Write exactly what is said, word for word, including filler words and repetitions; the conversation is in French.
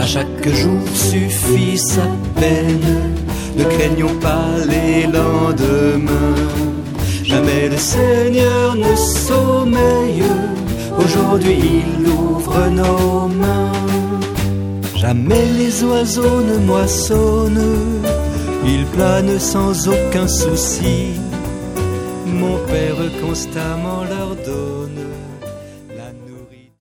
chaque jour suffit sa peine, ne craignons pas les lendemains. Jamais le Seigneur ne sommeille, aujourd'hui il ouvre nos mains. Jamais les oiseaux ne moissonnent, ils planent sans aucun souci. Mon Père constamment leur donne